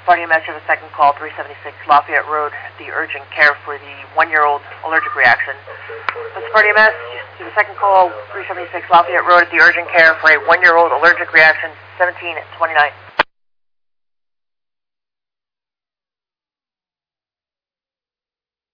Sparty MS, you have a second call, 376 Lafayette Road, the urgent care for the 1-year-old allergic reaction. Sparty MS, you have a second call, 376 Lafayette Road, at the urgent care for a 1-year-old allergic reaction, 1729.